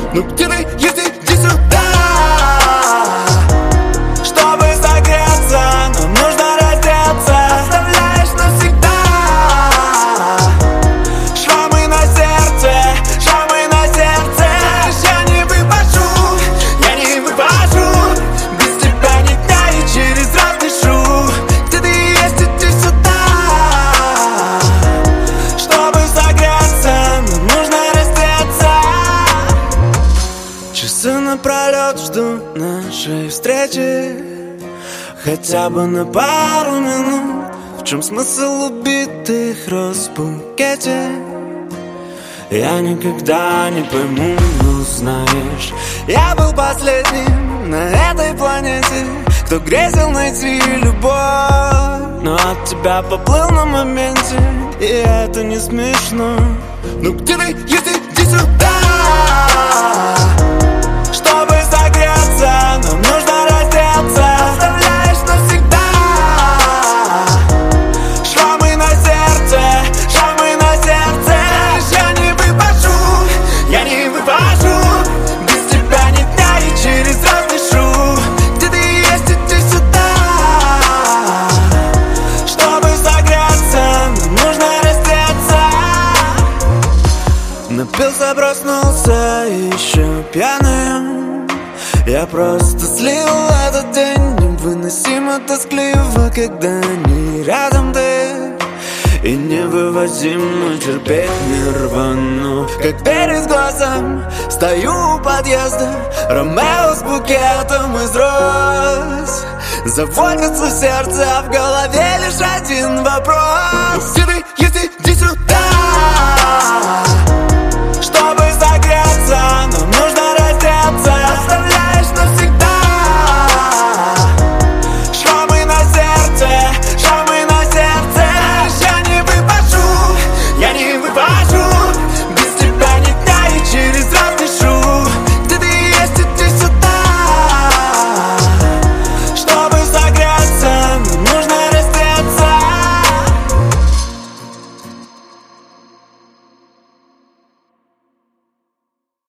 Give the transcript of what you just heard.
Ну где ты, если иди сюда. Чтобы согреться, нам нужно раздеться. Оставляешь навсегда шрамы на сердце, шрамы на сердце. Я не выпашу, я не выпашу. Без тебя ни дня и через раз дышу. Где ты есть, иди сюда. Чтобы согреться, нам нужно раздеться. Часы напролет жду нашей встречи, хотя бы на пару минут. В чем смысл убитых роз в букете? Я никогда не пойму, но знаешь, я был последним на этой планете, кто грезил найти любовь. Но от тебя поплыл на моменте, и это не смешно. Ну где ты, если иди сюда. Чтобы согреться, нам нужно раздеться. Оставляешь навсегда шрамы на сердце, шрамы на сердце. Я не выпашу, я не выпашу. Без тебя ни дня и через раз дышу. Где ты есть, иди сюда. Чтобы согреться, нам нужно раздеться. Напился, проснулся еще пьяным. Я просто слил этот день. Невыносимо тоскливо, когда не рядом ты. И невывозимо терпеть нирвану. Как перед глазом стою у подъезда, Ромео с букетом из роз. Заводится сердце, а в голове лишь один вопрос. Где ты, если иди сюда.